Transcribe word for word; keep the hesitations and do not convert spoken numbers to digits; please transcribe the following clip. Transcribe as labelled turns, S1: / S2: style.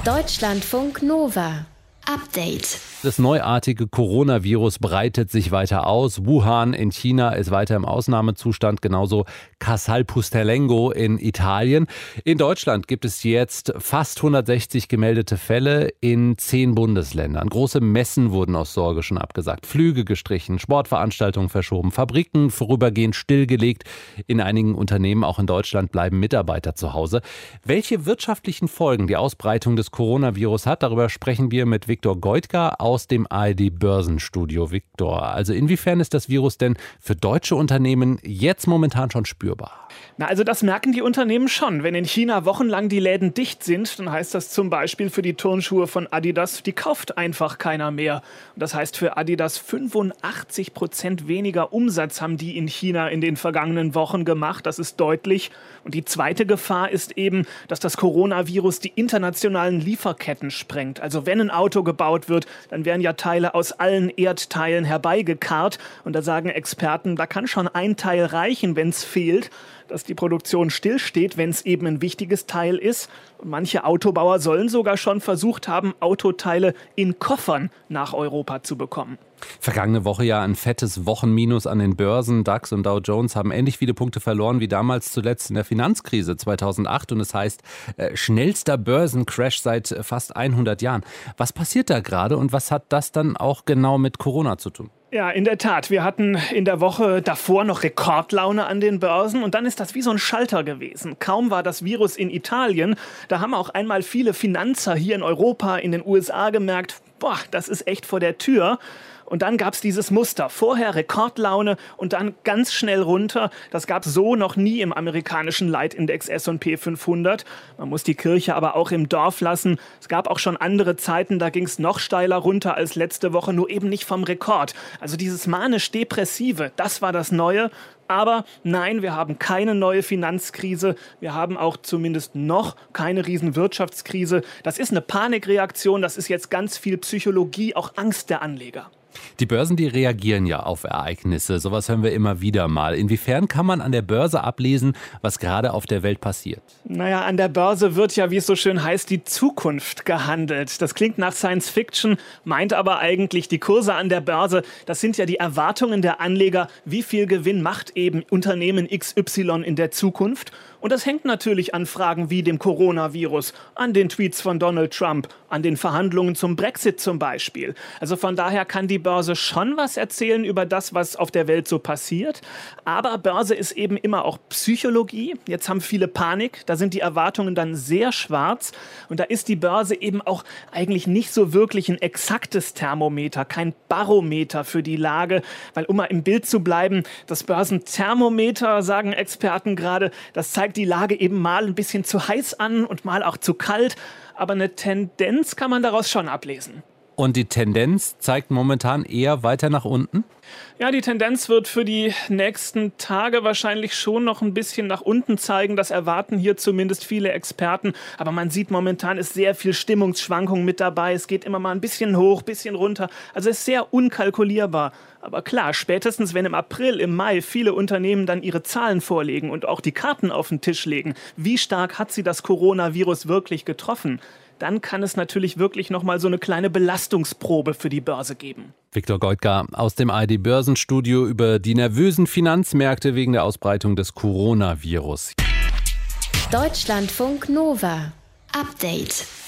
S1: Deutschlandfunk Nova. Update.
S2: Das neuartige Coronavirus breitet sich weiter aus. Wuhan in China ist weiter im Ausnahmezustand, genauso Casal-Pusterlengo in Italien. In Deutschland gibt es jetzt fast hundertsechzig gemeldete Fälle in zehn Bundesländern. Große Messen wurden aus Sorge schon abgesagt, Flüge gestrichen, Sportveranstaltungen verschoben, Fabriken vorübergehend stillgelegt. In einigen Unternehmen, auch in Deutschland, bleiben Mitarbeiter zu Hause. Welche wirtschaftlichen Folgen die Ausbreitung des Coronavirus hat, darüber sprechen wir mit Viktor Goitka aus dem A R D-Börsenstudio. Viktor, also inwiefern ist das Virus denn für deutsche Unternehmen jetzt momentan schon spürbar?
S3: Na, also das merken die Unternehmen schon. Wenn in China wochenlang die Läden dicht sind, dann heißt das zum Beispiel für die Turnschuhe von Adidas, die kauft einfach keiner mehr. Und das heißt für Adidas, fünfundachtzig Prozent weniger Umsatz haben die in China in den vergangenen Wochen gemacht. Das ist deutlich. Und die zweite Gefahr ist eben, dass das Coronavirus die internationalen Lieferketten sprengt. Also wenn ein Auto gebaut wird, dann werden ja Teile aus allen Erdteilen herbeigekarrt. Und da sagen Experten, da kann schon ein Teil reichen, wenn es fehlt, dass die Produktion stillsteht, wenn es eben ein wichtiges Teil ist. Und manche Autobauer sollen sogar schon versucht haben, Autoteile in Koffern nach Europa zu bekommen.
S2: Vergangene Woche ja ein fettes Wochenminus an den Börsen. DAX und Dow Jones haben ähnlich viele Punkte verloren wie damals zuletzt in der Finanzkrise zweitausendacht. Und es heißt, äh, schnellster Börsencrash seit äh, fast hundert Jahren. Was passiert da gerade und was hat das dann auch genau mit Corona zu tun?
S3: Ja, in der Tat. Wir hatten in der Woche davor noch Rekordlaune an den Börsen und dann ist das wie so ein Schalter gewesen. Kaum war das Virus in Italien, da haben auch einmal viele Finanzer hier in Europa, in den U S A gemerkt, boah, das ist echt vor der Tür. Und dann gab es dieses Muster. Vorher Rekordlaune und dann ganz schnell runter. Das gab es so noch nie im amerikanischen Leitindex S und P fünfhundert. Man muss die Kirche aber auch im Dorf lassen. Es gab auch schon andere Zeiten, da ging es noch steiler runter als letzte Woche, nur eben nicht vom Rekord. Also dieses manisch-depressive, das war das Neue. Aber nein, wir haben keine neue Finanzkrise. Wir haben auch zumindest noch keine Riesenwirtschaftskrise. Das ist eine Panikreaktion. Das ist jetzt ganz viel Psychologie, auch Angst der Anleger.
S2: Die Börsen, die reagieren ja auf Ereignisse. Sowas hören wir immer wieder mal. Inwiefern kann man an der Börse ablesen, was gerade auf der Welt passiert?
S3: Naja, an der Börse wird ja, wie es so schön heißt, die Zukunft gehandelt. Das klingt nach Science Fiction, meint aber eigentlich die Kurse an der Börse. Das sind ja die Erwartungen der Anleger. Wie viel Gewinn macht eben Unternehmen X Y in der Zukunft? Und das hängt natürlich an Fragen wie dem Coronavirus, an den Tweets von Donald Trump, an den Verhandlungen zum Brexit zum Beispiel. Also von daher kann die Börse schon was erzählen über das, was auf der Welt so passiert. Aber Börse ist eben immer auch Psychologie. Jetzt haben viele Panik, da sind die Erwartungen dann sehr schwarz. Und da ist die Börse eben auch eigentlich nicht so wirklich ein exaktes Thermometer, kein Barometer für die Lage. Weil um mal im Bild zu bleiben, das Börsenthermometer, sagen Experten gerade, das zeigt die Lage eben mal ein bisschen zu heiß an und mal auch zu kalt. Aber eine Tendenz kann man daraus schon ablesen.
S2: Und die Tendenz zeigt momentan eher weiter nach unten?
S3: Ja, die Tendenz wird für die nächsten Tage wahrscheinlich schon noch ein bisschen nach unten zeigen. Das erwarten hier zumindest viele Experten. Aber man sieht, momentan ist sehr viel Stimmungsschwankung mit dabei. Es geht immer mal ein bisschen hoch, ein bisschen runter. Also es ist sehr unkalkulierbar. Aber klar, spätestens wenn im April, im Mai viele Unternehmen dann ihre Zahlen vorlegen und auch die Karten auf den Tisch legen, wie stark hat sie das Coronavirus wirklich getroffen, dann kann es natürlich wirklich nochmal so eine kleine Belastungsprobe für die Börse geben.
S2: Viktor Goitka aus dem A R D-Börsenstudio über die nervösen Finanzmärkte wegen der Ausbreitung des Coronavirus.
S1: Deutschlandfunk Nova. Update.